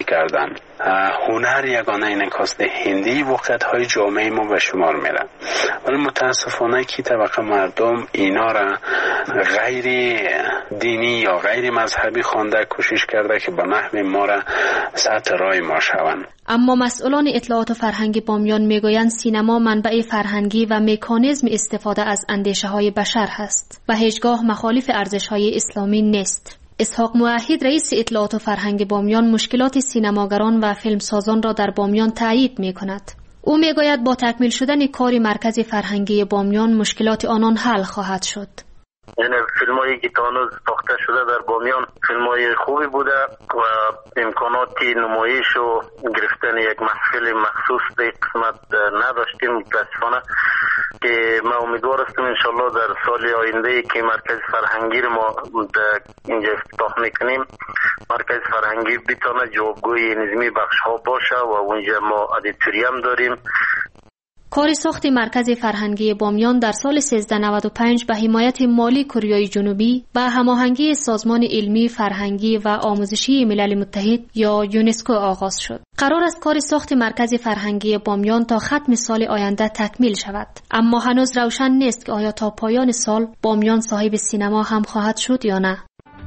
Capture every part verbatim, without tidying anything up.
کردن. هنر یگانه انعکاس هندی واقعیت های جامعه ما به شمار میره، ولی متاسفانه که طبقه مردم اینا را غیر دینی یا غیر مذهبی خوانده کوشش کرده که به نحو ما را سطح رای ما شوند. اما مسئولان اطلاعات و فرهنگ بامیان میگویند سینما منبع فرهنگی و مکانیزم استفاده از اندیشه های بشر هست و هیچگاه مخالف ارزش های اسلامی نیست. اسحاق موحد رئیس اطلاعات و فرهنگ بامیان مشکلات سینماگران و فیلمسازان را در بامیان تایید می کند. او می گوید با تکمیل شدن کار مرکز فرهنگی بامیان مشکلات آنان حل خواهد شد. یعنی فیلمایی که تا هنوز ساخته شده در بامیان فیلمای خوبی بوده و امکانات نمایش و گرفتن یک محفل مخصوص به قسمت نداشتیم متاسفانه، که ما امیدوار هستیم انشالله در سال آینده که مرکز فرهنگی رو ما اینجا افتتاح میکنیم، مرکز فرهنگی بتونه جوابگوی نظمی بخش ها باشه و اونجا ما ادیتوریم داریم. کار ساخت مرکز فرهنگی بامیان در سال سیزده نود و پنج به حمایت مالی کره جنوبی و هماهنگی سازمان علمی فرهنگی و آموزشی ملل متحد یا یونسکو آغاز شد. قرار است کار ساخت مرکز فرهنگی بامیان تا ختم سال آینده تکمیل شود، اما هنوز روشن نیست که آیا تا پایان سال بامیان صاحب سینما هم خواهد شد یا نه.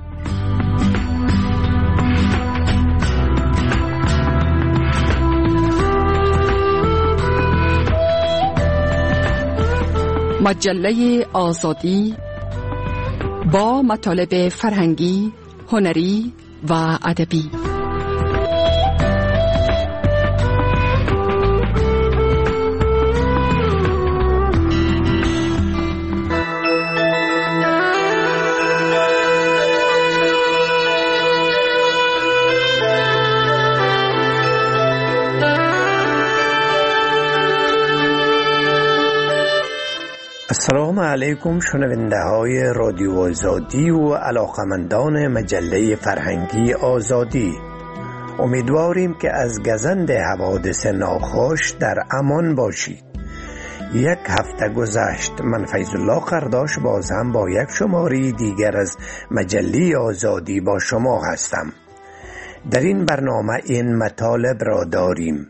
مجله آزادی با مطالب فرهنگی، هنری و ادبی. السلام علیکم شنونده های رادیو آزادی و علاقمندان مجله فرهنگی آزادی. امیدواریم که از گزند حوادث ناخوش در امان باشید. یک هفته گذشت، من فیض الله قرداش باز هم با یک شماره دیگر از مجله آزادی با شما هستم. در این برنامه این مطالب را داریم: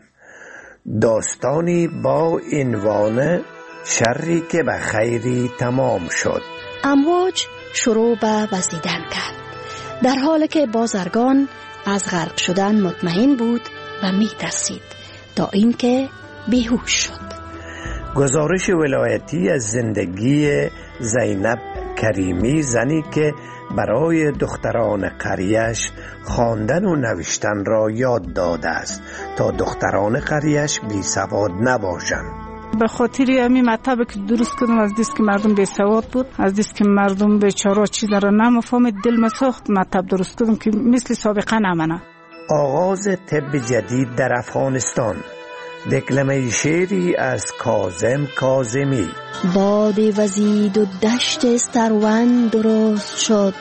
داستانی با عنوان شری که به خیری تمام شد. امواج شروع به وزیدن کرد، در حالی که بازرگان از غرق شدن مطمئن بود و می ترسید تا اینکه بیهوش شد. گزارش ولایتی از زندگی زینب کریمی، زنی که برای دختران قریش خواندن و نوشتن را یاد داده است تا دختران قریش بی سواد نباشند. به خاطر همین مطلب که درست کردم از دیست که مردم بی سواد بود، از دیست که مردم بیچاره چیز را نمیفهمید، دل ما ساخت مطلب درست کردم که مثل سابقه نمانه. آغاز طب جدید در افغانستان. دکلمه شعری از کاظم کاظمی. باد وزید و دشت سرون درست شد،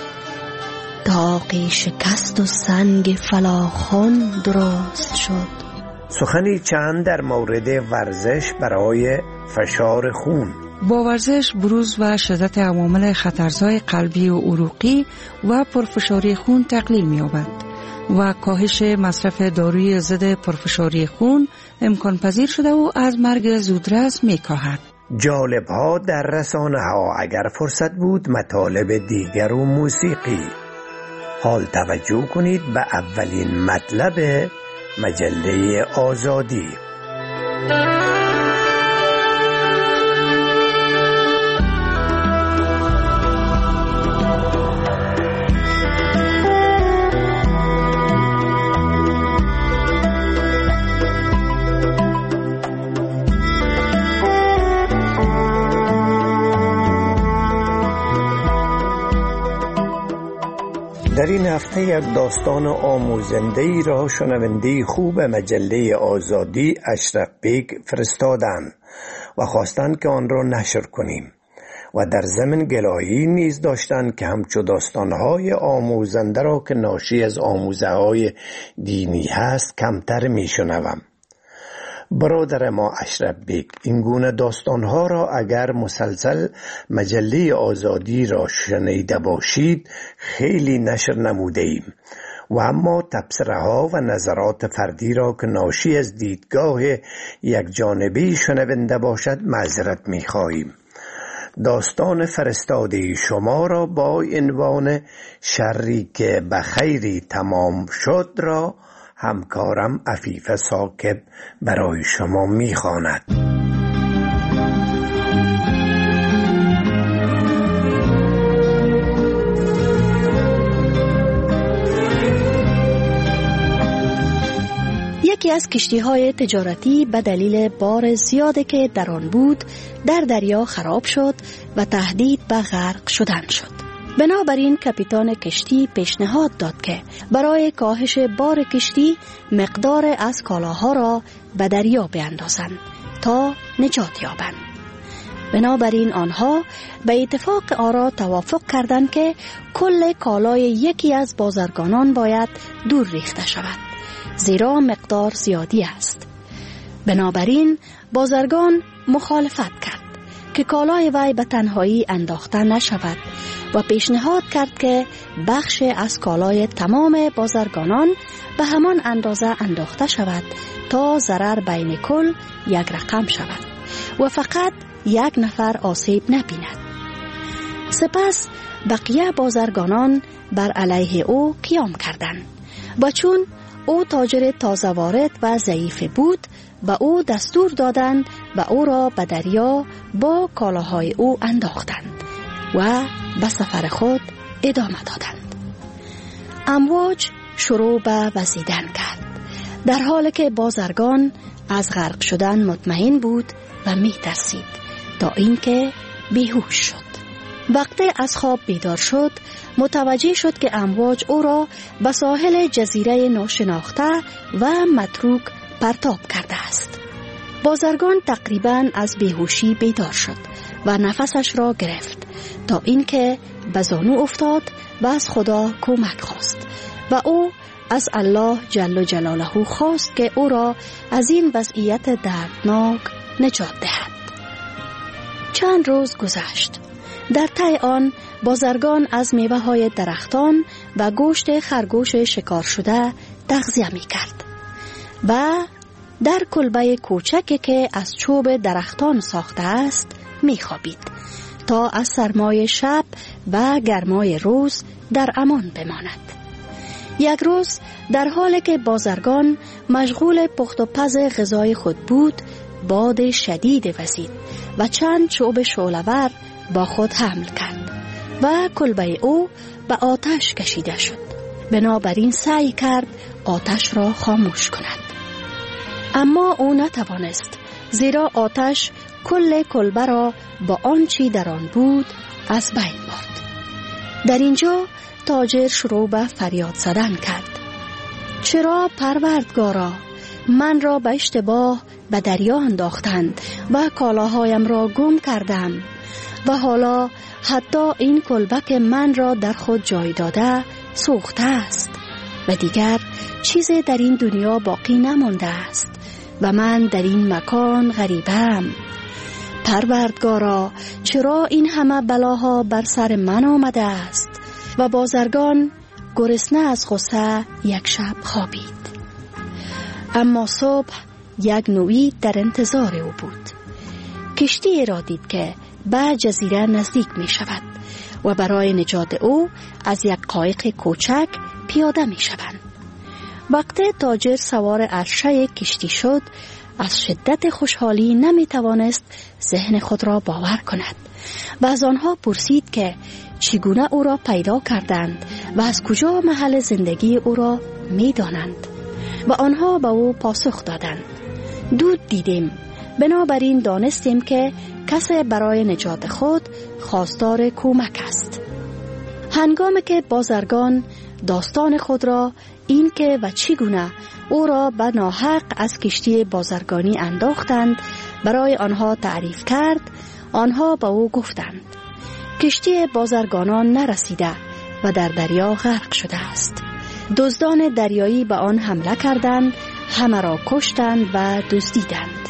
داغ شکست و سنگ فلاخن درست شد. سخنی چند در مورد ورزش برای فشار خون. با ورزش بروز و شدت عوامل خطرزای قلبی و عروقی و پرفشاری خون تقلیل می‌یابد و کاهش مصرف داروی ضد پرفشاری خون امکان پذیر شده و از مرگ زودرس می‌کاهد. جالب ها در رسانه ها، اگر فرصت بود مطالب دیگر و موسیقی. حال توجه کنید به اولین مطلب مجله آزادی. در این هفته یک داستان آموزنده ای را شنونده خوب مجله آزادی اشرف بیگ فرستادند و خواستند که آن را نشر کنیم و در ضمن گلایی نیز داشتند که همچو داستانهای آموزنده را که ناشی از آموزه های دینی هست کمتر می شنوم. برادر ما اشرف بیگ این گونه داستانها را اگر مسلسل مجله آزادی را شنیده باشید خیلی نشر نموده ایم و اما تبصره ها و نظرات فردی را که ناشی از دیدگاه یک جانبی شنونده باشد معذرت می خواهیم. داستان فرستاده شما را با عنوان شری که به خیری تمام شد را همکارم عفیف ثاقب برای شما می خواند. یکی از کشتی‌های تجارتی به دلیل بار زیادی که در آن بود در دریا خراب شد و تهدید به غرق شدن شد. بنابراین کاپیتان کشتی پیشنهاد داد که برای کاهش بار کشتی مقدار از کالاها را به دریا بیندازند تا نجات یابند. بنابراین آنها به اتفاق آرا توافق کردند که کل کالای یکی از بازرگانان باید دور ریخته شود، زیرا مقدار زیادی است. بنابراین بازرگان مخالفت کرد که کالای وی به تنهایی انداخته نشود و پیشنهاد کرد که بخش از کالای تمام بازرگانان به همان اندازه انداخته شود تا ضرر بین کل یک رقم شود و فقط یک نفر آسیب نبیند. سپس بقیه بازرگانان بر علیه او قیام کردند و چون او تاجر تازه وارد و ضعیف بود به او دستور دادند و او را به دریا با کالاهای او انداختند و به سفر خود ادامه دادند. امواج شروع به وزیدن کرد، در حالی که بازرگان از غرق شدن مطمئن بود و می ترسید تا اینکه بیهوش شد. وقتی از خواب بیدار شد متوجه شد که امواج او را به ساحل جزیره ناشناخته و متروک پرتاب کرده است. بازرگان تقریباً از بیهوشی بیدار شد و نفسش را گرفت تا اینکه به زانو افتاد و از خدا کمک خواست و او از الله جل جلاله خواست که او را از این وضعیت دردناک نجات دهد. چند روز گذشت. در طی آن بازرگان از میوه های درختان و گوشت خرگوش شکار شده تغذیه می کرد و در کلبه کوچکی که از چوب درختان ساخته است می خوابید تا از سرمای شب و گرمای روز در امان بماند. یک روز در حالی که بازرگان مشغول پخت و پز غذای خود بود باد شدید وزید و چند چوب شعله‌ور با خود حمل کرد و کلبه او به آتش کشیده شد. بنابراین سعی کرد آتش را خاموش کند، اما او نتوانست، زیرا آتش کل کلبه را با آنچه در آن بود از بین برد. در اینجا تاجر شروع به فریاد زدن کرد: چرا پروردگارا من را به اشتباه به دریا انداختند و کالاهایم را گم کردم و حالا حتی این کلبه که من را در خود جای داده سوخته است و دیگر چیزی در این دنیا باقی نمانده است و من در این مکان غریبم. پروردگارا چرا این همه بلاها بر سر من آمده است؟ و بازرگان گرسنه از غصه یک شب خوابید. اما صبح یک نوید در انتظار او بود. کشتی را دید که به جزیره نزدیک می شود و برای نجات او از یک قایق کوچک پیاده می شوند. وقتی تاجر سوار عرشه کشتی شد از شدت خوشحالی نمی توانست ذهن خود را باور کند و از آنها پرسید که چگونه او را پیدا کردند و از کجا محل زندگی او را می دانند و آنها به او پاسخ دادند: دود دیدیم، بنابراین دانستیم که کسی برای نجات خود خواستار کمک است. هنگامی که بازرگان داستان خود را این که و چگونه او را به ناحق از کشتی بازرگانی انداختند برای آنها تعریف کرد، آنها به او گفتند: کشتی بازرگانان نرسیده و در دریا غرق شده است. دزدان دریایی به آن حمله کردند، همه را کشتند و دزدیدند.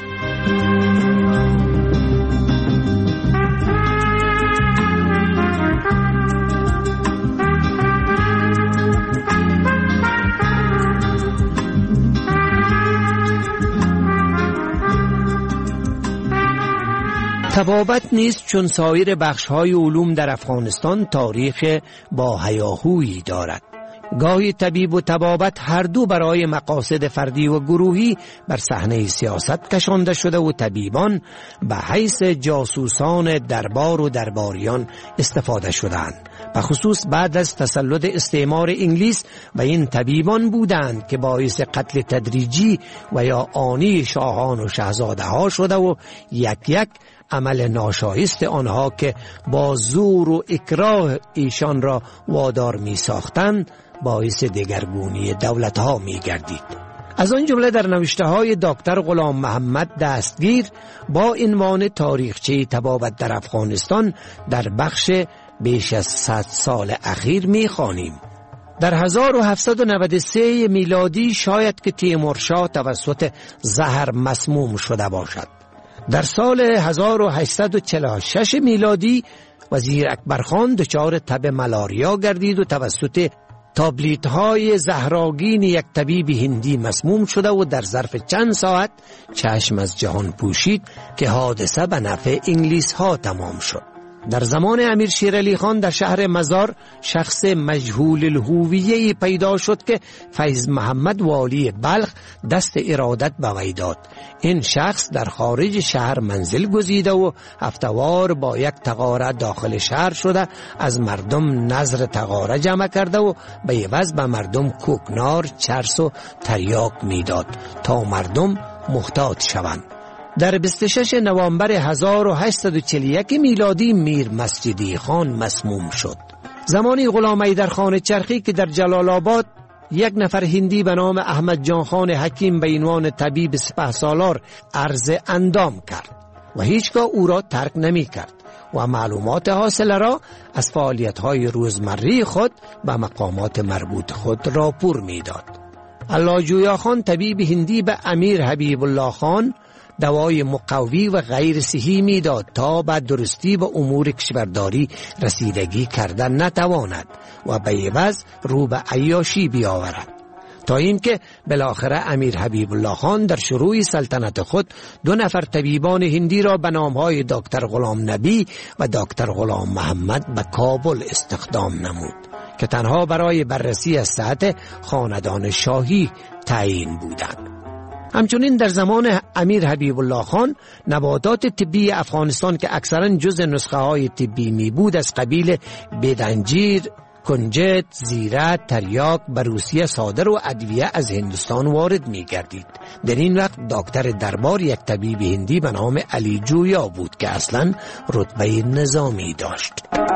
طبابت نیست چون سایر بخش‌های علوم در افغانستان تاریخ با هیاهویی دارد. گاهی طبیب و طبابت هر دو برای مقاصد فردی و گروهی بر صحنه سیاست کشانده شده و طبیبان به حیث جاسوسان دربار و درباریان استفاده شدند. به خصوص بعد از تسلط استعمار انگلیس و این طبیبان بودند که باعث قتل تدریجی و یا آنی شاهان و شاهزاده ها شده و یک یک عمل ناشایست آنها که با زور و اکراه ایشان را وادار می ساختند باعث دگرگونی دولت ها می گردید. از آن جمله در نوشته های دکتر غلام محمد دستگیر با عنوان تاریخچه طبابت در افغانستان در بخش بیش از صد سال اخیر می خوانیم. در هزار و هفتصد و نود و سه میلادی شاید که تیمورشاه توسط زهر مسموم شده باشد. در سال هزار و هشتصد و چهل و شش میلادی وزیر اکبرخان دچار تب ملاریا گردید و توسط تابلیت‌های زهراگین یک طبیب هندی مسموم شده و در ظرف چند ساعت چشم از جهان پوشید که حادثه به نفع انگلیس ها تمام شد. در زمان امیر شیر علی خان در شهر مزار شخص مجهول الهویه پیدا شد که فیض محمد والی بلخ دست ارادت به وی داد. این شخص در خارج شهر منزل گزیده و هفتوار با یک تغاره داخل شهر شده از مردم نظر تغاره جمع کرده و به عوض به مردم کوکنار، چرس و تریاک میداد تا مردم محتاط شوند. در بیست و شش نوامبر هزار و هشتصد و چهل و یک میلادی میر مسجدی خان مسموم شد. زمانی غلام حیدرخان چرخی که در جلال آباد یک نفر هندی به نام احمد جان خان حکیم به عنوان طبیب سپهسالار عرض اندام کرد و هیچگاه او را ترک نمی کرد و معلومات حاصله را از فعالیت‌های روزمره خود به مقامات مربوط خود راپور می‌داد. الله جویا خان طبیب هندی به امیر حبیب الله خان دوای مقوی و غیر صحی میداد تا به درستی به امور کشورداری رسیدگی کردن نتواند و به عوض رو به عیاشی بیاورد، تا اینکه بالاخره امیر حبیب الله خان در شروع سلطنت خود دو نفر طبیبان هندی را به نامهای دکتر غلام نبی و دکتر غلام محمد به کابل استخدام نمود که تنها برای بررسی از صحت خاندان شاهی تعیین بودند. همچنین در زمان امیر حبیب الله خان نباتات طبی افغانستان که اکثرا جز نسخه های طبی می بود از قبیل بدنجیر، کنجد، زیره، تریاک به روسیه صادر و ادویه از هندوستان وارد می گردید. در این وقت دکتر دربار یک طبیب هندی به نام علی جویا بود که اصلا رتبه نظامی داشت.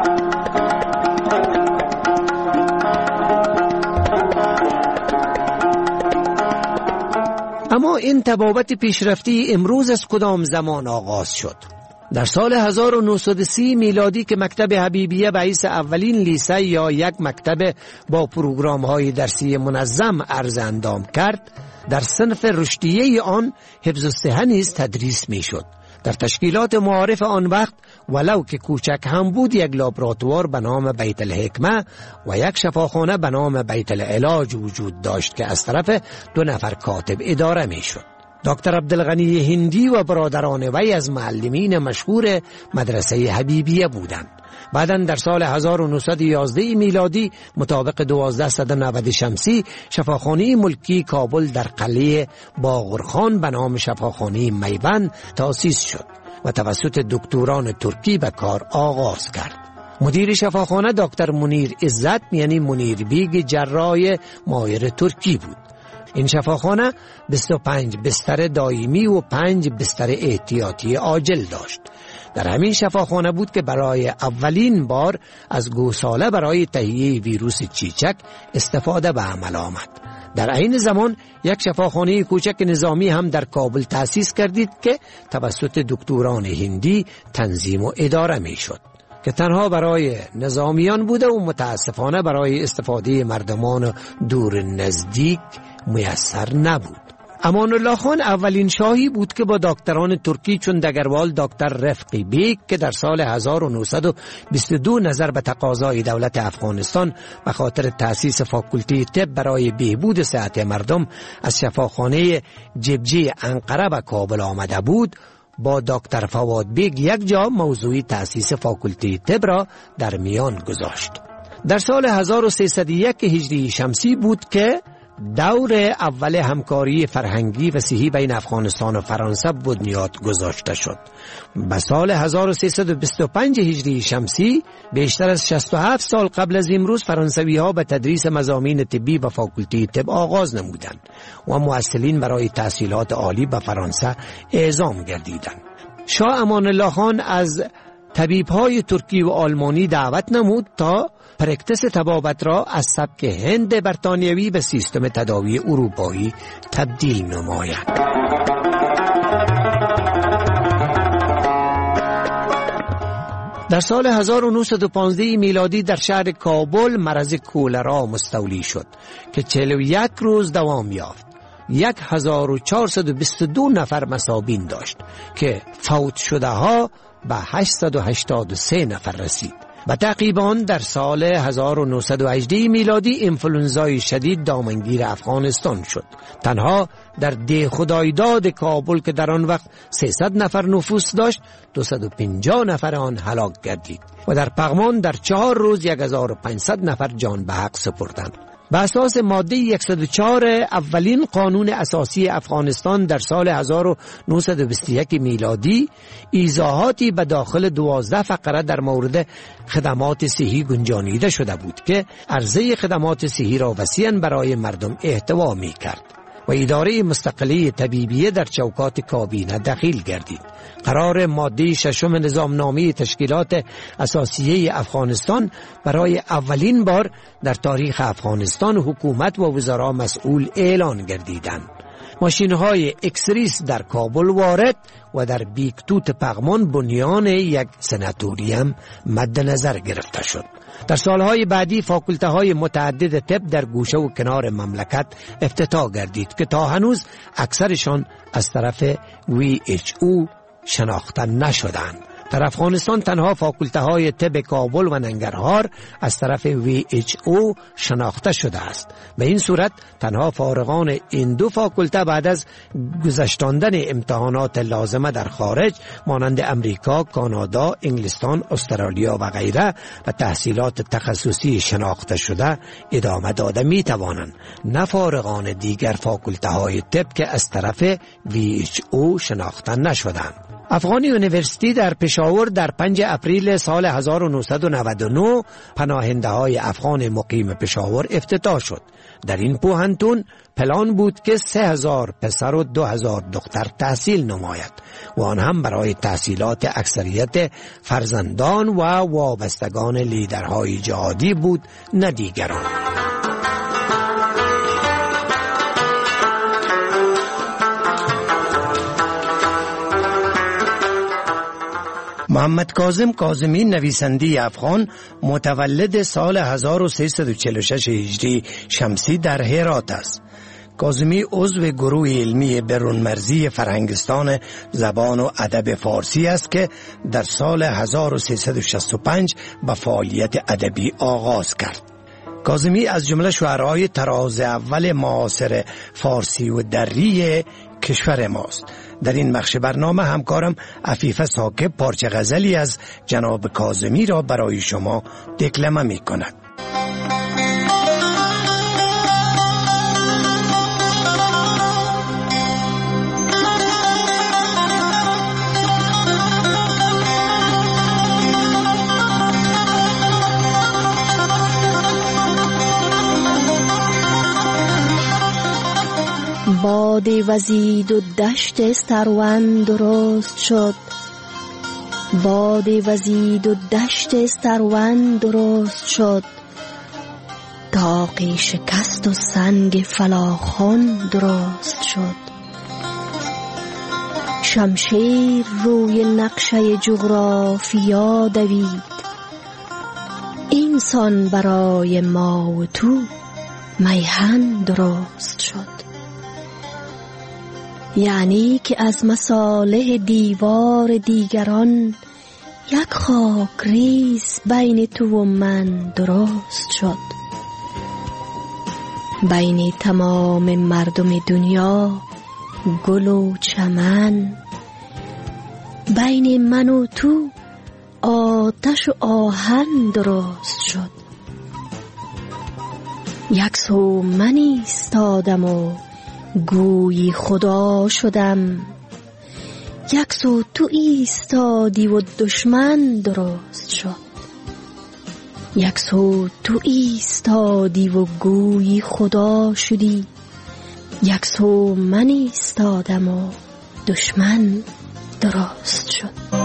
اما این طبابت پیشرفتی امروز از کدام زمان آغاز شد؟ در سال هزار و نهصد و سی میلادی که مکتب حبیبیه به حیث اولین لیسه یا یک مکتب با پروگرام های درسی منظم عرض اندام کرد، در صنف رشدیه آن حفظ الصحه نیز تدریس می شد. در تشکیلات معارف آن وقت ولو که کوچک هم بود یک لابراتوار به نام بیت الحکمه و یک شفاخانه به نام بیت العلاج وجود داشت که از طرف دو نفر کاتب اداره می شد. دکتر عبدالغنی هندی و برادران وی از معلمین مشهور مدرسه حبیبیه بودند. بعداً در سال هزار و نهصد و یازده میلادی مطابق دوازده نود شمسی شفاخانه ملکی کابل در قلعه باغرخان به نام شفاخانه میبند تأسیس شد و توسط دکتران ترکی به کار آغاز کرد. مدیر شفاخانه دکتر منیر عزت یعنی منیر بیگ جراح ماهر ترکی بود. این شفاخانه بیست و پنج بستر دائمی و پنج بستر احتیاطی عاجل داشت. در همین شفاخانه بود که برای اولین بار از گوساله برای تهیه ویروس چیچک استفاده به عمل آمد. در این زمان یک شفاخانه کوچک نظامی هم در کابل تأسیس کردید که توسط دکتران هندی تنظیم و اداره می شد که تنها برای نظامیان بوده و متاسفانه برای استفاده مردمان دور نزدیک میسر نبود. امان الله خان اولین شاهی بود که با دکتران ترکی چون دگروال دکتر رفقی بیگ که در سال هزار و نهصد و بیست و دو نظر به تقاضای دولت افغانستان به خاطر تأسیس فاکولته طب برای بهبود صحت مردم از شفاخانه جبجی انقره به کابل آمده بود، با دکتر فواد بیگ یک جا موضوع تأسیس فاکولته طب را در میان گذاشت. در سال هزار و سیصد و یک هجری شمسی بود که دور اول همکاری فرهنگی و صحی بین افغانستان و فرانسه بنیاد گذاشته شد. به سال هزار و سیصد و بیست و پنج هجری شمسی، بیشتر از شصت و هفت سال قبل از امروز، فرانسوی ها به تدریس مضامین طبی و فاکولته طب آغاز نمودند و مؤثرین برای تحصیلات عالی به فرانسه اعزام گردیدند. شاه امان الله خان از طبیب‌های ترکی و آلمانی دعوت نمود تا پرکتس طبابت را از سبک هند برطانیوی به سیستم تداوی اروپایی تبدیل نماید. در سال هزار و نهصد و پانزده میلادی در شهر کابل مرض کولرا مستولی شد که چهل و یک روز دوام یافت. یک هزار و چهارصد و بیست و دو نفر مصابین داشت که فوت شده ها به هشتصد و هشتاد و سه نفر رسید. و تعقیباً در سال هزار و نهصد و هجده میلادی انفلونزای شدید دامنگیر افغانستان شد. تنها در ده خدایداد کابل که در آن وقت سیصد نفر نفوس داشت، دویست و پنجاه نفر آن هلاک گردید و در پغمان در چهار روز یک هزار و پانصد نفر جان به حق سپردند. به اساس ماده صد و چهار اولین قانون اساسی افغانستان در سال هزار و نهصد و بیست و یک میلادی ایضاحاتی به داخل دوازده فقره در مورد خدمات صحی گنجانیده شده بود که عرضه خدمات صحی را وسیعاً برای مردم احتوا می کرد و اداره مستقله طبیبیه در چوکات کابینه دخیل گردید. قرار ماده ششم نظامنامه تشکیلات اساسیه افغانستان برای اولین بار در تاریخ افغانستان حکومت و وزرا مسئول اعلان گردیدند. ماشین‌های اکسریس در کابل وارد و در بیکتوت پغمان بنیان یک سناتوریم مد نظر گرفته شد. در سالهای بعدی فاکولته‌های متعدد طب در گوشه و کنار مملکت افتتاح گردید که تا هنوز اکثرشان از طرف وی اچ او شناخته نشدند. در افغانستان تنها فاکولته‌های طب کابل و ننگرهار از طرف وی اچ او شناخته شده است. به این صورت تنها فارغان این دو فاکولته بعد از گذشتاندن امتحانات لازمه در خارج مانند امریکا، کانادا، انگلستان، استرالیا و غیره و تحصیلات تخصصی شناخته شده ادامه داده می توانند، نه فارغان دیگر فاکولته‌های طب که از طرف وی اچ او شناخته نشدند. افغان یونیورسیتی در پشاور در پنج اپریل سال هزار و نهصد و نود و نه پناهنده های افغان مقیم پشاور افتتاح شد. در این پوهنتون پلان بود که سه هزار پسر و دو هزار دختر تحصیل نماید و آن هم برای تحصیلات اکثریت فرزندان و وابستگان لیدرهای جهادی بود، نه دیگران. محمد کاظم کاظمی نویسنده افغان متولد سال هزار و سیصد و چهل و شش هجری شمسی در هرات است. کاظمی عضو گروه علمی برونمرزی فرهنگستان زبان و ادب فارسی است که در سال هزار و سیصد و شصت و پنج به فعالیت ادبی آغاز کرد. کاظمی از جمله شاعرای طراز اول معاصر فارسی و دری کشور ماست. در این بخش برنامه همکارم عفیفه ثاقب پارچه غزلی از جناب کاظمی را برای شما دکلمه می کند. باد وزید و دشت سرون درست شد، باد وزید و دشت سرون درست شد، داغی شکست و سنگ فلاخن درست شد. شمشیر روی نقشه جغرافیا دوید، اینسان برای ما و تو میهن درست شد. یعنی که از مصالح دیوار دیگران یک خاک ریز بین تو و من درست شد. بین تمام مردم دنیا گل و چمن، بین من و تو آتش و آهن درست شد. یک سو من ایستادم و گویی خدا شدم، یک سو تو ایستادی و دشمن درست شد. یک سو تو ایستادی و گویی خدا شدی، یک سو من ایستادم و دشمن درست شد.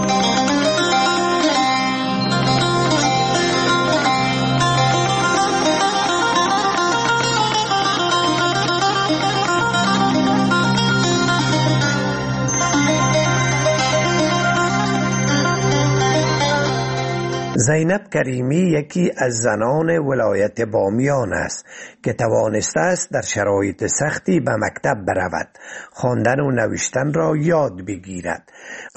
زینب کریمی یکی از زنان ولایت بامیان است که توانسته است در شرایط سختی به مکتب برود، خواندن و نوشتن را یاد بگیرد.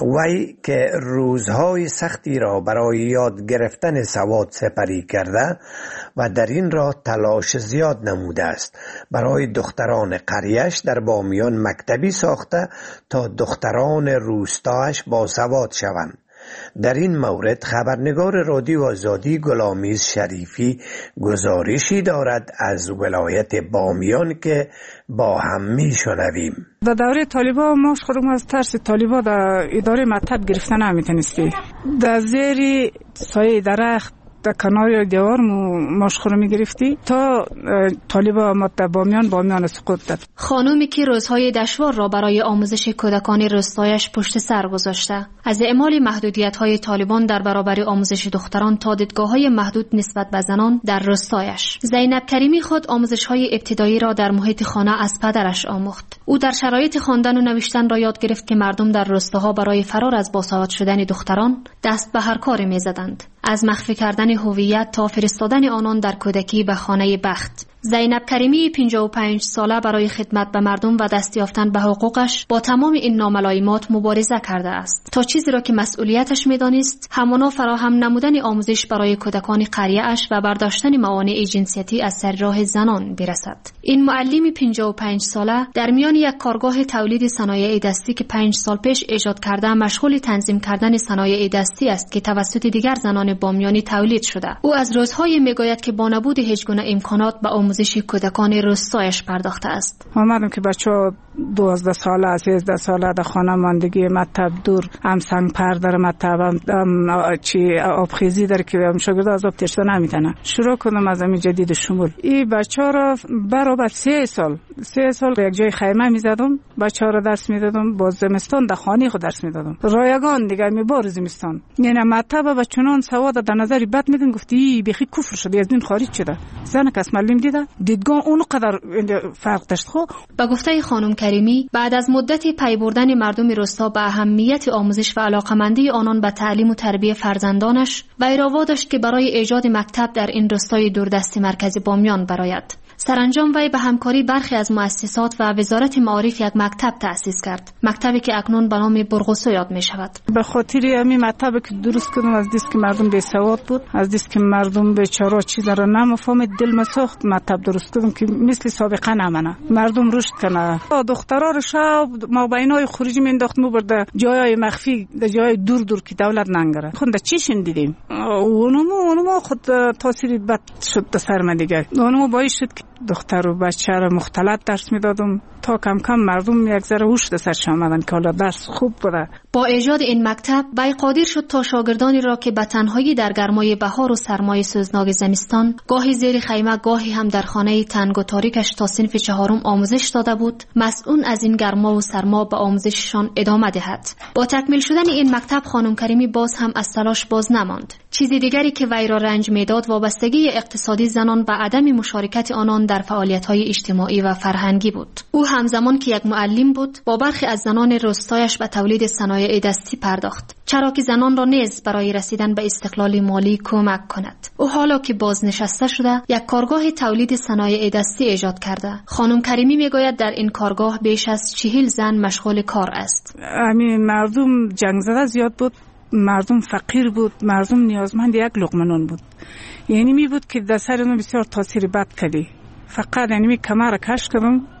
وی که روزهای سختی را برای یاد گرفتن سواد سپری کرده و در این راه تلاش زیاد نموده است. برای دختران قریش در بامیان مکتبی ساخته تا دختران روستاش باسواد شوند. در این مورد خبرنگار رادیو آزادی گلامیز شریفی گزارشی دارد از ولایت بامیان که با هم می شنویم. در دوره طالبا ما خودمون از ترس طالبا در اداره مکتب گرفتن نمیتونستی. در زیر سایه درخت در کنار دیوار مشخور می گرفتی تا طالبا ما در بامیان بامیان سقوط داد. خانومی که روزهای دشوار را برای آموزش کودکان روستایش پشت سر گذاشته، از اعمال محدودیت‌های طالبان در برابر آموزش دختران تا دیدگاه‌های محدود نسبت به زنان در روستایش. زینب کریمی خود آموزش‌های ابتدایی را در محیط خانه از پدرش آموخت. او در شرایط خواندن و نوشتن را یاد گرفت که مردم در روستاها برای فرار از باسواد شدن دختران دست به هر کاری می‌زدند، از مخفی کردن هویت تا فرستادن آنان در کودکی به خانه بخت. زینب کریمی پنجاه و پنج ساله برای خدمت به مردم و دست یافتن به حقوقش با تمام این ناملایمات مبارزه کرده است تا چیزی را که مسئولیتش می‌دانست همانا فراهم نمودن آموزش برای کودکان قریه‌اش و برداشتن موانع جنسیتی از سر راه زنان برسد. این معلم پنجاه و پنج ساله در میان یک کارگاه تولید صنایع دستی که پنج سال پیش ایجاد کرده مشغول تنظیم کردن صنایع دستی است که توسط دیگر زنان بامیانی تولید شده. او از روزهای میگوید که با نبود هیچ گونه امکانات به آموزش کودکان روستایش پرداخته است. آمدم که بچه‌ها دوازده ساله، سیزده ساله در خانه ماندگی، مکتب دور، هم سنگ پر در مکتب، هم چی آبخیزی در که هم شاگرد از آب تشته نمیتونن. شروع کنم از همین جدید شمول. این بچه‌ها را برابر سه سال سه سال یک جای خیمه میزدم، بچه‌ها را درس میدادم. باز زمستان در خانه خود درس میدادم. رایگان دیگه میبار زمستان. یعنی مکتب و چنان سواد در نظر بد میدن، گفتی بخی کفر شده، از دین خارج شده. زن کس معلم دیده دیدگاه اون قدر فرق داشت. خب با گفته خانم کریمی بعد از مدتی پی بردن مردم روستا به اهمیت آموزش و علاقمندی آنان به تعلیم و تربیت فرزندانش، وی را واداشت که برای ایجاد مکتب در این روستای دوردستی مرکز بامیان برآید. سرانجام وی به همکاری برخی از مؤسسات و وزارت معارف یک مکتب تأسیس کرد، مکتبی که اکنون به نام برغوثو یاد می شود. به خاطر همین مکتبی که درست کردم، از دیست که مردم بی سواد بود، از دیست که مردم بیچاره چیزا را نمیفهمید، دل ما سوخت مکتب درست کردم که مثل سابقه نمونه، مردم رشد کنه. دخترا رو شب ما بینای خروجی مینداخت مو برده جای مخفی، در جای دور دور که دولت ننگره. خود چیشون دیدیم اونمو اونمو خود تاثیر بد شد در سر من دیگه. اونمو باعث شد که دختر و بچه را مختلط درس میدادم تا کم کم مردم یک ذره هوش در سرش آمدن که حالا درس خوب بوده. با ایجاد این مکتب وی قادر شد تا شاگردانی را که به تنهایی در گرمای بهار و سرمای سوزناک زمستان گاهی زیر خیمه گاهی هم در خانه تنگ و تاریکش تا صنف چهارم آموزش داده بود، مسئول از این گرما و سرما به آموزششان ادامه دهد. با تکمیل شدن این مکتب خانم کریمی باز هم از تلاش باز نماند. چیزی دیگری که وی را رنج میداد وابستگی اقتصادی زنان و عدم مشارکت آنان در فعالیت‌های اجتماعی و فرهنگی بود. او همزمان که یک معلم بود با برخی از زنان روستایش به تولید صنایع دستی پرداخت، چرا که زنان را نیز برای رسیدن به استقلال مالی کمک کند. او حالا که بازنشسته شده یک کارگاه تولید صنایع دستی ایجاد کرده. خانم کریمی میگوید در این کارگاه بیش از چهل زن مشغول کار است. همین مردم جنگ زده زیاد بود، مردم فقیر بود، مردم نیازمند یک لقمه نان بود. یعنی می بود که در سر ما بسیار تاثیر بد کردی. فقط یعنی می کمر کش کردم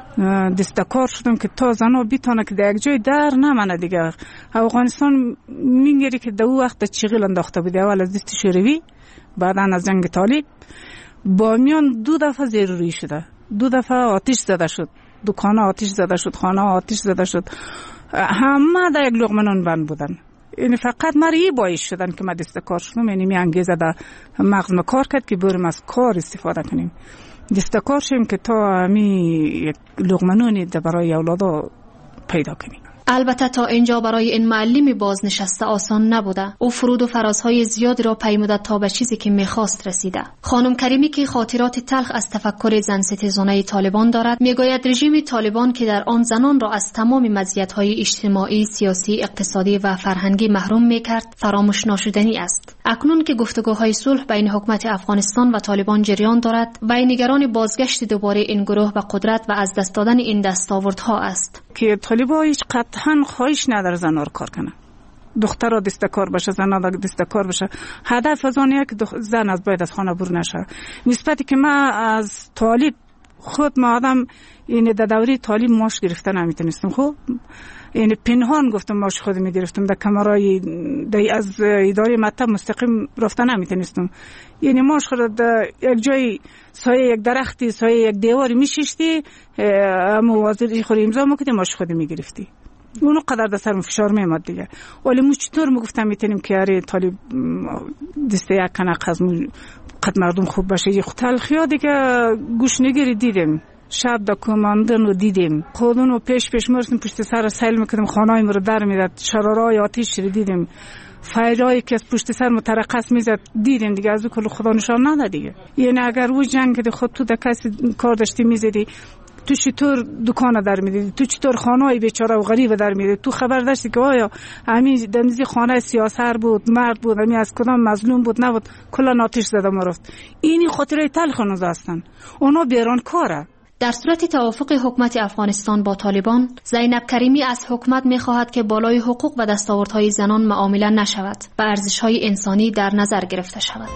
دستکار شدم که تا زنا بیتانه که در یک جای در نمانه دیگه. افغانستان میگیری که در اون وقت چیغیل انداخته بوده، اول از دست شوروی، بعدا از جنگ طالب. بامیان دو دفعه زیروری شده، دو دفعه آتش زده شد، دکانه آتش زده شد، خانه آتش زده شد، همه در یک لقمه نان بند بودن. یعنی فقط مری باعث شدن که ما دستکار شدم. یعنی می انگیزه در مغز ما کار کرد که بریم از کار استفاده کنیم، دستکار شیم که تا همی یک لقمه نانی برای اولادا پیدا کنیم. البته تا اینجا برای این معلم بازنشسته آسان نبوده. او فرود و فرازهای زیادی را پیموده تا به چیزی که میخواست رسیده. خانم کریمی که خاطرات تلخ از تفکر زن ستیزانه طالبان دارد، میگوید رژیم طالبان که در آن زنان را از تمام مزیت‌های اجتماعی، سیاسی، اقتصادی و فرهنگی محروم میکرد، فراموش ناشدنی است. اکنون که گفتگوهای صلح بین حکومت افغانستان و طالبان جریان دارد، وی نگران بازگشت دوباره این گروه به قدرت و از دست دادن این دستاوردها است. که طالبان هیچ قطعاً خواهش نداره زنها رو کار کنه، دختر را دستکار بشه، زن را دستکار بشه. هدف از آنیه که زن از باید از خانه بور نشه. نسبتی که ما از طالب خود ما آدم این در دوری طالب ماش گرفته نمیتونستم، خب یعنی پنهان گفتم ماش خود میگرفتم، در کمرای از اداره مکتب مستقیم رفته نمیتونستم. یعنی ماش خود در یک جای سایه یک درختی، سایه یک دیواری میشیشتی، موازی خود امضا میکردی، ماش خود میگرفتی. اونو قدر در سرم فشار میمد دیگه. ولی مو چطور میگفتم میتونیم که اره طالب دسته یک کنق از قد مردم خوب باشه. یه تلخیا دیگه گوش نگیری دیدیم، شب دا کماندن رو دیدیم، خودون رو پیش پیش مرسیم پشت سر سیل میکردیم، خانه رو در میداد، شرارای آتیش رو دیدیم، فایرایی که از پشت سر مترقص میزد دیدیم دیگه. از او کل خدا نشان نده دیگه. یعنی اگر او جنگ که خود تو در کسی کار داشتی میزدی، تو چطور دکان در میدیدی، تو چطور خانه‌ای بیچاره و غریب در میدیدی، تو خبر داشتی که آیا همین دنیزی خانه سیاسر بود، مرد بود، همین از کدام مظلوم بود نبود، کلا آتش زده مرفت. اینی خاطره تلخ اونو هستن، اونا بیران کاره. در صورت توافق حکومت افغانستان با طالبان، زینب کریمی از حکومت می‌خواهد که بالای حقوق و دستاوردهای زنان معامله نشود و ارزش‌های انسانی در نظر گرفته شود.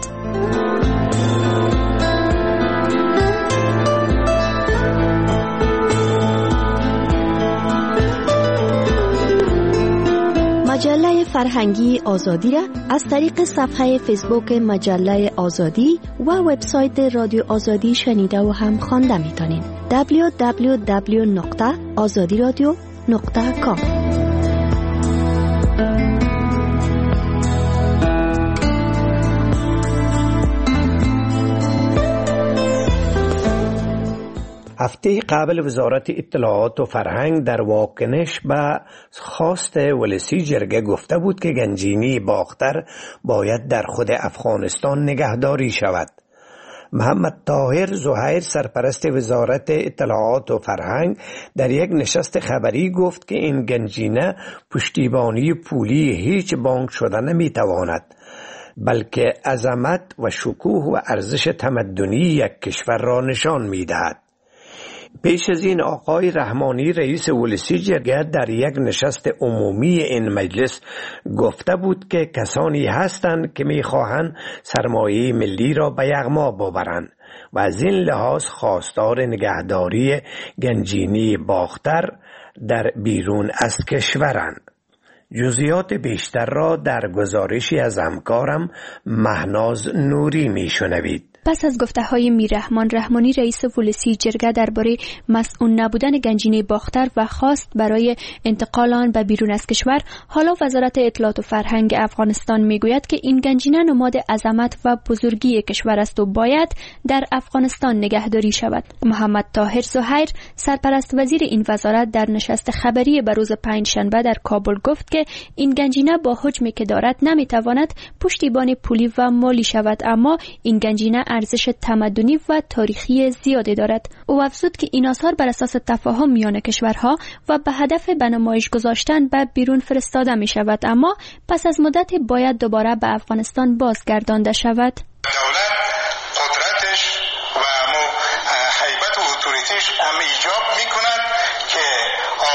مجله فرهنگی آزادی را از طریق صفحه فیسبوک مجله آزادی و وبسایت رادیو آزادی شنیده و هم خوانده می‌تونید. دبلیو دبلیو دبلیو نقطه آزادی رادیو نقطه کام. هفته قبل وزارت اطلاعات و فرهنگ در واکنش به خواست ولسی جرگه گفته بود که گنجینی باختر باید در خود افغانستان نگهداری شود. محمد طاهر زهیر سرپرست وزارت اطلاعات و فرهنگ در یک نشست خبری گفت که این گنجینه پشتیبانی پولی هیچ بانک شده نمیتواند، بلکه عظمت و شکوه و ارزش تمدنی یک کشور را نشان میدهد. پیش از این آقای رحمانی رئیس ولسی جرگه در یک نشست عمومی این مجلس گفته بود که کسانی هستند که میخواهند سرمایه ملی را به یغما ببرند و از این لحاظ خواستار نگهداری گنجینی باختر در بیرون از کشورند. جزئیات بیشتر را در گزارشی از همکارم مهناز نوری میشنوید. پس از گفته های میررحمان رحمانی رئیس ولسی جرگه درباره مسئول نبودن گنجینه باختر و خواست برای انتقال آن به بیرون از کشور، حالا وزارت اطلاعات و فرهنگ افغانستان میگوید که این گنجینه نماد عظمت و بزرگی کشور است و باید در افغانستان نگهداری شود. محمد طاهر زهیر سرپرست وزیر این وزارت در نشست خبری به روز پنجشنبه در کابل گفت که این گنجینه با حجمی که دارد نمیتواند پشتیبان پولی و مالی شود، اما این گنجینه ارزش تمدنی و تاریخی زیادی دارد. او افزود که این آثار بر اساس تفاهم میان کشورها و به هدف به نمایش گذاشتن به بیرون فرستاده می شود، اما پس از مدتی باید دوباره به افغانستان بازگردانده شود. دولت قدرتش و هیبت و اتوریتیش هم ایجاب می کند که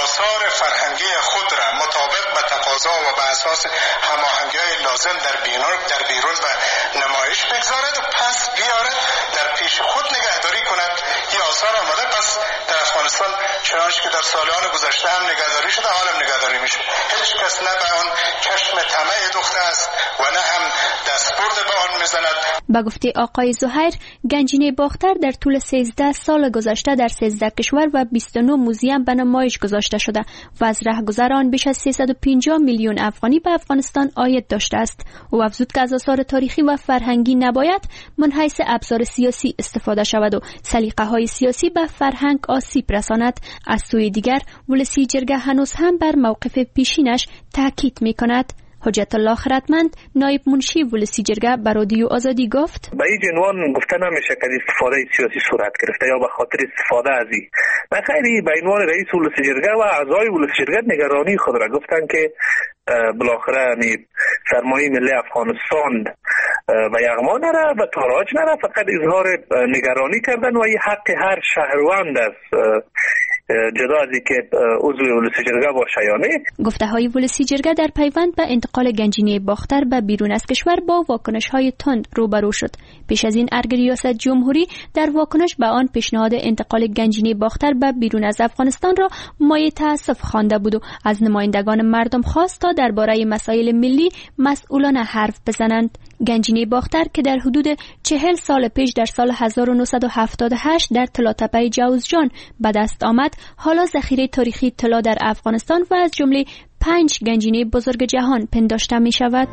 آثار فرهنگی خود را مطابق به تقاضا و به اساس هماهنگی‌های لازم در بیرون در بیرون و نمایش بگذارد و پس بیارد در پیش خود نگهداری کند. این آثار آمده پس در افغانستان چنانچه که در سالان گذشته هم نگهداری شده، حالا هم نگهداری میشه. هیچ کس نه به آن چشم طمع دوخته است و نه هم دستبرد به آن میزند. با گفته آقای زهیر، گنجینه باختر در طول سیزده سال گذشته در سیزده کشور و بیست و نه موزیم به نمایش گذاشته شده و از رهگذر آن بیش از سیصد و پنجاه میلیون افغانی به افغانستان عاید داشته است. او افزود که از آثار تاریخی و فرهنگی نباید من حیث ابزار سیاسی استفاده شود و سلیقه های سیاسی به فرهنگ آسیب رساند. از سوی دیگر ولسی جرگه هنوز هم بر موقف پیشینش تاکید می کند. حجت الله خردمند، نایب منشی ولسی جرگه بر رادیو آزادی گفت: به این عنوان گفته نمیشه که استفاده سیاسی صورت گرفته یا به خاطر استفاده از این. به خیلی به عنوان رئیس ولسی جرگه و اعضای ولسی جرگه نگرانی خود را گفتن که بالاخره یعنی سرمایه ملی افغانستان و یغما نره و تاراج نره، فقط اظهار نگرانی کردن و این حق هر شهروند است جدا از اینکه عضو ولسی جرگه باشه یا نه. گفته های ولسی جرگه در پیوند به انتقال گنجینه باختر به بیرون از کشور با واکنش های تند روبرو شد. پیش از این ارگ ریاست جمهوری در واکنش به آن پیشنهاد انتقال گنجینه باختر به بیرون از افغانستان را مایه تأسف خوانده بود و از نمایندگان مردم خواست تا درباره مسائل ملی مسئولانه حرف بزنند. گنجینه باختر که در حدود چهل سال پیش در سال هزار و نهصد و هفتاد و هشت در طلاتپه جوزجان به دست آمد، حالا ذخیره تاریخی طلا در افغانستان و از جمله پنج گنجینه بزرگ جهان پنداشته می شود.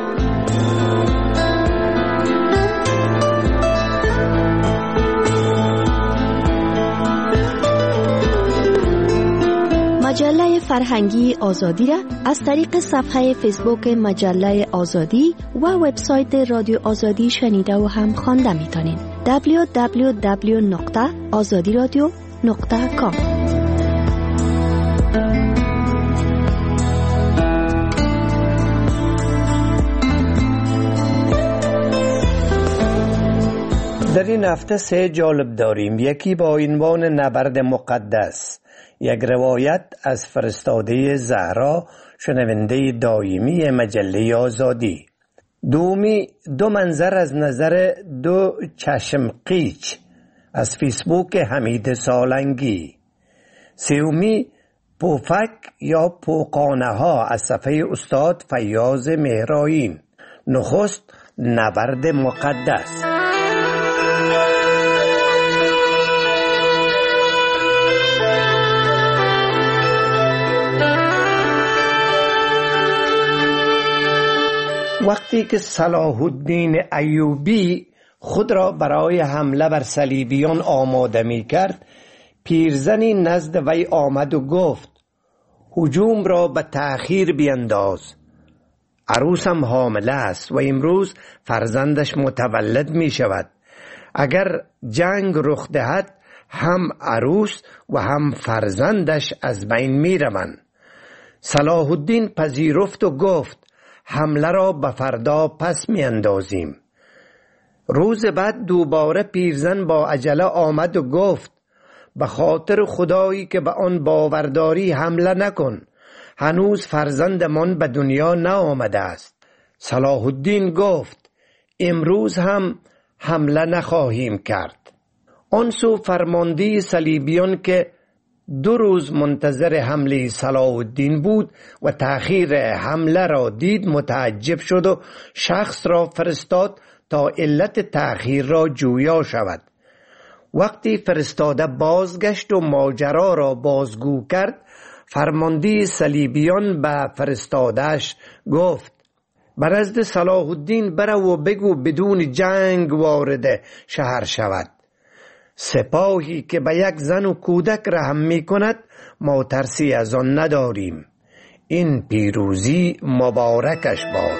مجله فرهنگی آزادی را از طریق صفحه فیسبوک مجله آزادی و وبسایت رادیو آزادی شنیده و هم خوانده میتونید. دبلیو دبلیو دبلیو نقطه آزادی رادیو نقطه کام. در این هفته سه جالب داریم. یکی با عنوان نبرد مقدس، یک روایت از فرستاده زهرا، شنونده دائمی مجله آزادی. دومی دو منظر از نظر دو چشم قیچ از فیسبوک حمید سالنگی. سومی پوفک یا پوقانه ها از صفحه استاد فیاض مهرائین. نخست نبرد مقدس. وقتی که صلاح الدین ایوبی خود را برای حمله بر صلیبیان آماده می کرد، پیرزنی نزد وی آمد و گفت: هجوم را به تأخیر بینداز، عروسم حامله است و امروز فرزندش متولد می شود. اگر جنگ رخ دهد هم عروس و هم فرزندش از بین می روند. صلاح الدین پذیرفت و گفت: حمله را به فردا پس می اندازیم. روز بعد دوباره پیرزن با عجله آمد و گفت: به خاطر خدایی که به آن باورداری حمله نکن، هنوز فرزندمان به دنیا نآمده است. صلاح الدین گفت: امروز هم حمله نخواهیم کرد. آن سو فرمانده صلیبیان که دو روز منتظر حمله صلاح الدین بود و تأخیر حمله را دید متعجب شد و شخص را فرستاد تا علت تأخیر را جویا شود. وقتی فرستاده بازگشت و ماجرا را بازگو کرد، فرمانده صلیبیان به فرستادهش گفت: بر نزد صلاح الدین برو و بگو بدون جنگ وارد شهر شود. سپاهی که به یک زن و کودک رحم می کند ما ترسی از آن نداریم. این پیروزی مبارکش باد.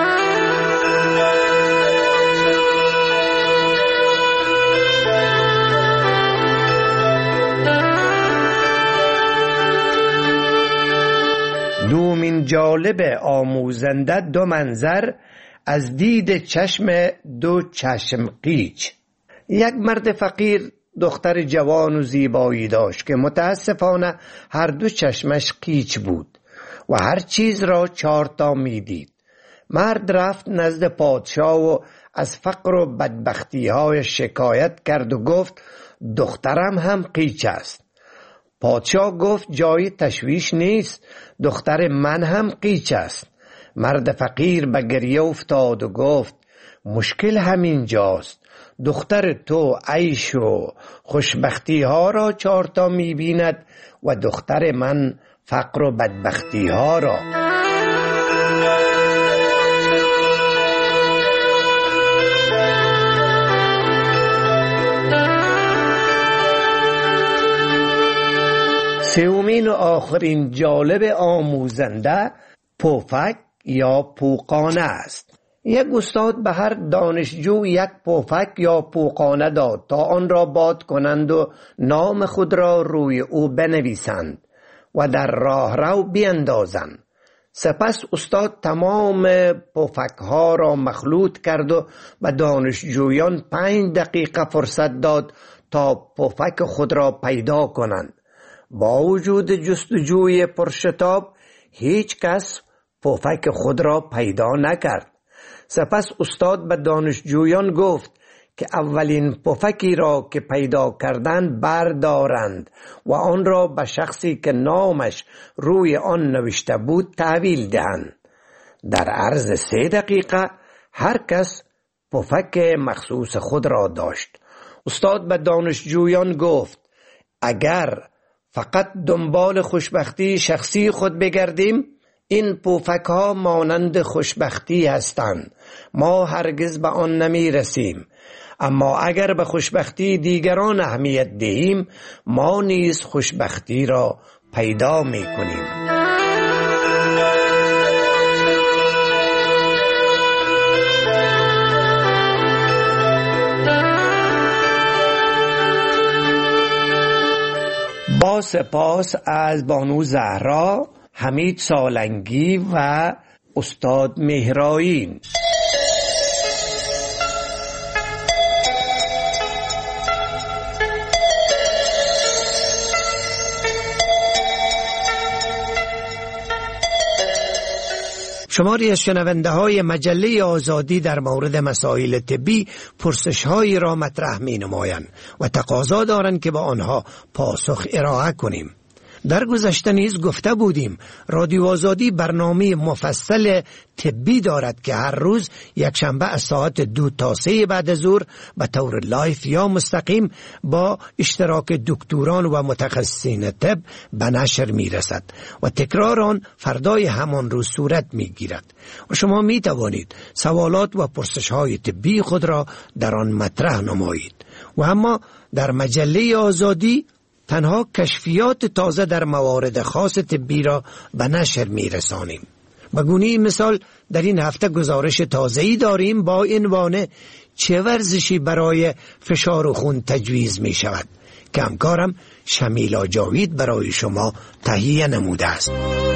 دومین جالب آموزنده دو منظر از دید چشم دو چشم قیچ. یک مرد فقیر دختر جوان و زیبایی داشت که متاسفانه هر دو چشمش قیچ بود و هر چیز را چهار تا می دید. مرد رفت نزد پادشاه و از فقر و بدبختی های شکایت کرد و گفت دخترم هم قیچ است. پادشاه گفت جای تشویش نیست، دختر من هم قیچ است. مرد فقیر به گریه افتاد و گفت مشکل همین جاست، دختر تو عیش و خوشبختی ها را چارتا می بیند و دختر من فقر و بدبختی ها را. سومین و آخرین جالب آموزنده پفک یا پوقانه است. یک استاد به هر دانشجو یک پفک یا پوقانه داد تا آن را باد کنند و نام خود را روی او بنویسند و در راه رو بیندازند. سپس استاد تمام پفک ها را مخلوط کرد و به دانشجویان پنج دقیقه فرصت داد تا پفک خود را پیدا کنند. با وجود جستجوی پرشتاب هیچ کس پفک خود را پیدا نکرد. سپس استاد به دانشجویان گفت که اولین پفکی را که پیدا کردند بردارند و آن را به شخصی که نامش روی آن نوشته بود تحویل دهند. در عرض سه دقیقه هر کس پفک مخصوص خود را داشت. استاد به دانشجویان گفت اگر فقط دنبال خوشبختی شخصی خود بگردیم، این پفک ها مانند خوشبختی هستند، ما هرگز به آن نمی رسیم. اما اگر به خوشبختی دیگران اهمیت دهیم، ما نیز خوشبختی را پیدا می کنیم. با سپاس از بانو زهرا، حمید سالنگی و استاد مهرائین. شماری از شنونده های مجله آزادی در مورد مسائل طبی پرسش هایی را مطرح می نمایند و تقاضا دارند که با آنها پاسخ ارائه کنیم. در گذشته نیز گفته بودیم رادیو آزادی برنامه مفصل طبی دارد که هر روز یک شنبه از ساعت دو تا سه بعد از ظهر به طور لایف یا مستقیم با اشتراک دکتران و متخصصین طب به نشر می رسد و تکرار آن فردای همان روز صورت می گیرد و شما می توانید سوالات و پرسش های طبی خود را در آن مطرح نمایید. و اما در مجله آزادی تنها کشفیات تازه در موارد خاص طبی را به نشر می رسانیم. به گونه مثال در این هفته گزارش تازه‌ای داریم با عنوان چه ورزشی برای فشار خون تجویز می شود که همکارم شمیلا جاوید برای شما تهیه نموده است.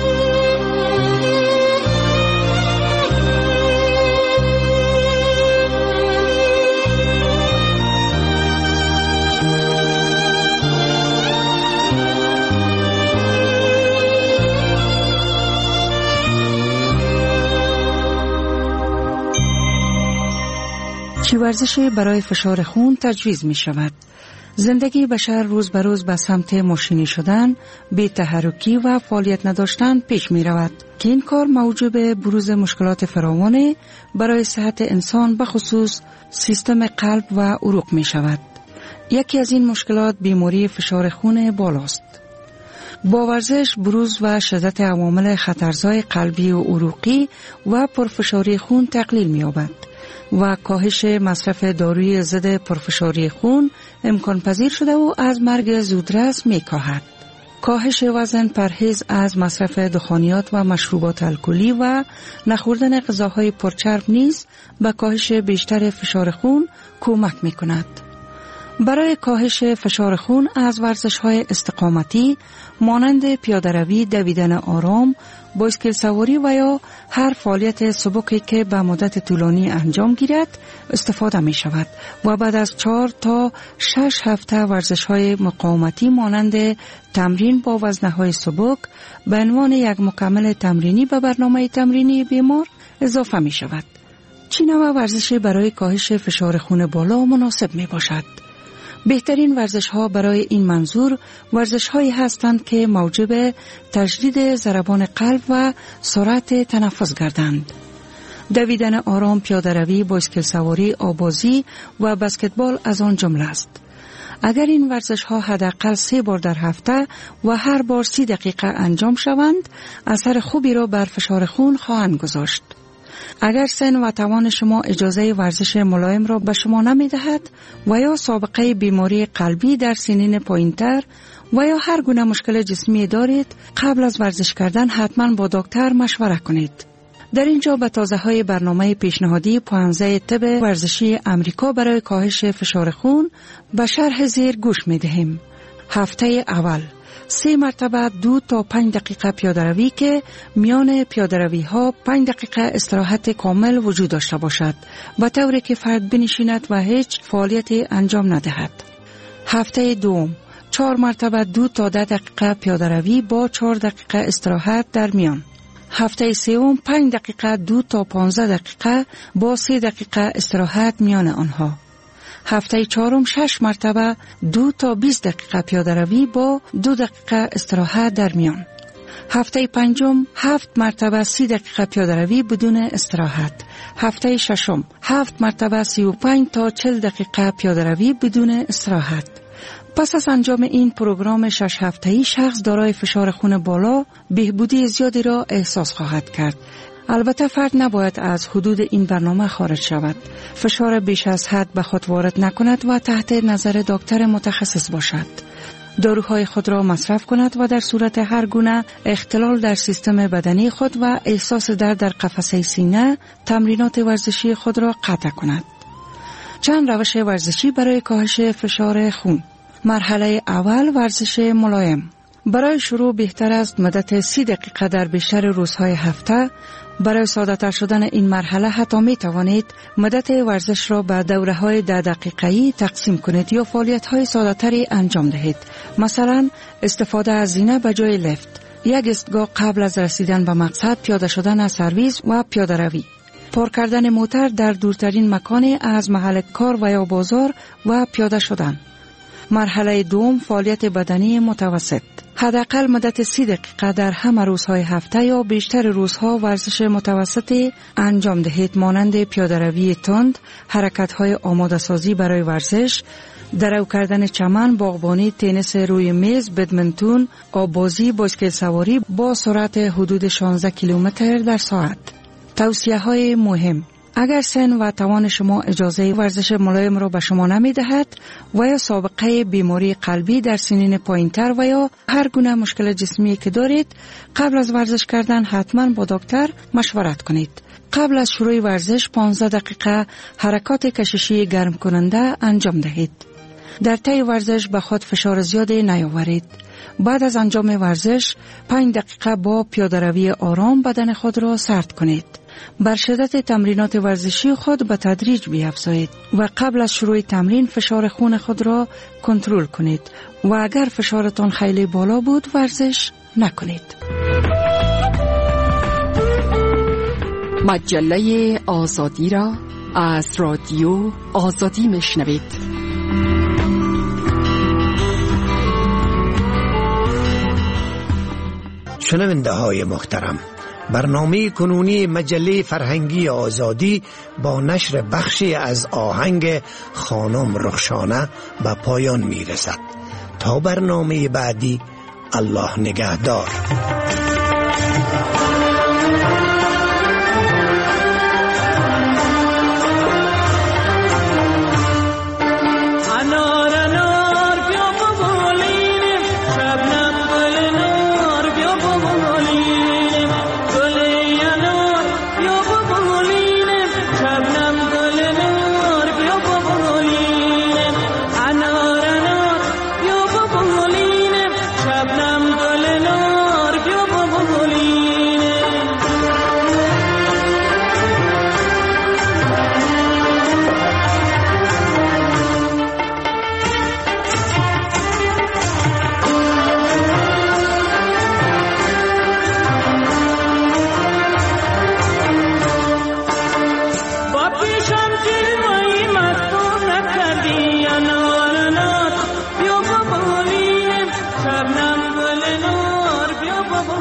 چه ورزشی برای فشار خون تجویز می شود؟ زندگی بشر روز به روز به سمت ماشینی شدن، بی تحرکی و فعالیت نداشتن پیش می رود که این کار موجب بروز مشکلات فراوانی برای صحت انسان به خصوص سیستم قلب و عروق می شود. یکی از این مشکلات بیماری فشار خون بالاست. با ورزش بروز و شدت عوامل خطرزای قلبی و عروقی و پرفشاری خون تقلیل می یابد و کاهش مصرف داروی ضد پرفشاری خون امکان پذیر شده و از مرگ زودرس می کاهد. کاهش وزن، پرهیز از مصرف دخانیات و مشروبات الکلی و نخوردن غذاهای پرچرب نیز به کاهش بیشتر فشار خون کمک می کند. برای کاهش فشار خون از ورزش‌های استقامتی مانند پیاده‌روی، دویدن آرام، بایسکل سواری و یا هر فعالیت سبکی که به مدت طولانی انجام گیرد استفاده می شود و بعد از چهار تا شش هفته ورزش‌های مقاومتی مانند تمرین با وزنه‌های سبک به عنوان یک مکمل تمرینی به برنامه تمرینی بیمار اضافه می شود. چه نوع ورزشی برای کاهش فشار خون بالا مناسب می باشد؟ بهترین ورزش ها برای این منظور ورزش هایی هستند که موجب تجدید ضربان قلب و سرعت تنفس گردند. دویدن آرام، پیاده‌روی، بایسکل سواری، آبازی و بسکتبال از آن جمله است. اگر این ورزش ها حداقل سه بار در هفته و هر بار سی دقیقه انجام شوند، اثر خوبی را بر فشار خون خواهند گذاشت. اگر سن و توان شما اجازه ورزش ملایم را به شما نمی دهد و یا سابقه بیماری قلبی در سنین پایین‌تر و یا هر گونه مشکل جسمی دارید، قبل از ورزش کردن حتما با دکتر مشوره کنید. در اینجا به تازه های برنامه پیشنهادی پانزده طب ورزشی امریکا برای کاهش فشار خون به شرح زیر گوش می دهیم. هفته اول سه مرتبه دو تا پنج دقیقه پیاده‌روی که میان پیاده‌روی ها پنج دقیقه استراحت کامل وجود داشته باشد به طوری که فرد بنشیند و هیچ فعالیتی انجام ندهد. هفته دوم چهار مرتبه دو تا ده دقیقه پیاده‌روی با چهار دقیقه استراحت در میان. هفته سوم پنج دقیقه دو تا پانزده دقیقه با سه دقیقه استراحت میان آنها. هفته چهارم شش مرتبه دو تا بیست دقیقه پیاده‌روی با دو دقیقه استراحت در میان. هفته پنجم هفت مرتبه سی دقیقه پیاده‌روی بدون استراحت. هفته ششم هفت مرتبه سی و پنج تا چهل دقیقه پیاده‌روی بدون استراحت. پس از انجام این پروگرام شش هفته‌ای شخص دارای فشار خون بالا بهبودی زیادی را احساس خواهد کرد. البته فرد نباید از حدود این برنامه خارج شود. فشار بیش از حد به خود وارد نکند و تحت نظر دکتر متخصص باشد. داروهای خود را مصرف کند و در صورت هر گونه اختلال در سیستم بدنی خود و احساس درد در قفسه سینه تمرینات ورزشی خود را قطع کند. چند روش ورزشی برای کاهش فشار خون. مرحله اول ورزش ملایم. برای شروع بهتر است مدت سی دقیقه در بیشتر روزهای هفته. برای ساده تر شدن این مرحله حتی می توانید مدت ورزش را به دوره های ده دقیقه‌ای تقسیم کنید یا فعالیت های ساده تری انجام دهید. مثلا استفاده از زینه به جای لفت، یک ایستگاه قبل از رسیدن به مقصد، پیاده شدن از سرویس و پیاده روی، پارک کردن موتر در دورترین مکان از محل کار و یا بازار و پیاده شدن. مرحله دوم فعالیت بدنی متوسط. حداقل مدت سی دقیقه در همه روزهای هفته یا بیشتر روزها ورزش متوسطی انجام دهید مانند پیاده‌روی تند، حرکت‌های آماده سازی برای ورزش، درو کردن چمن، باغبانی، تنیس روی میز، بدمنتون، آبازی، بایسکل سواری با سرعت حدود شانزده کیلومتر در ساعت. توصیه‌های مهم: اگر سن و توان شما اجازه ورزش ملایم را به شما نمی دهد و یا سابقه بیماری قلبی در سنین پایین‌تر و یا هر گونه مشکل جسمی که دارید، قبل از ورزش کردن حتما با دکتر مشورت کنید. قبل از شروع ورزش پانزده دقیقه حرکات کششی گرم کننده انجام دهید. در طی ورزش به خود فشار زیادی نیاورید. بعد از انجام ورزش پنج دقیقه با پیاده‌روی آرام بدن خود را سرد کنید. بر شدت تمرینات ورزشی خود به تدریج بیفزایید و قبل از شروع تمرین فشار خون خود را کنترل کنید و اگر فشارتان خیلی بالا بود ورزش نکنید. مجله آزادی را از رادیو آزادی میشنوید. شنونده های محترم، برنامه کنونی مجله فرهنگی آزادی با نشر بخشی از آهنگ خانم رخشانه به پایان می رسد. تا برنامه بعدی، الله نگهدار.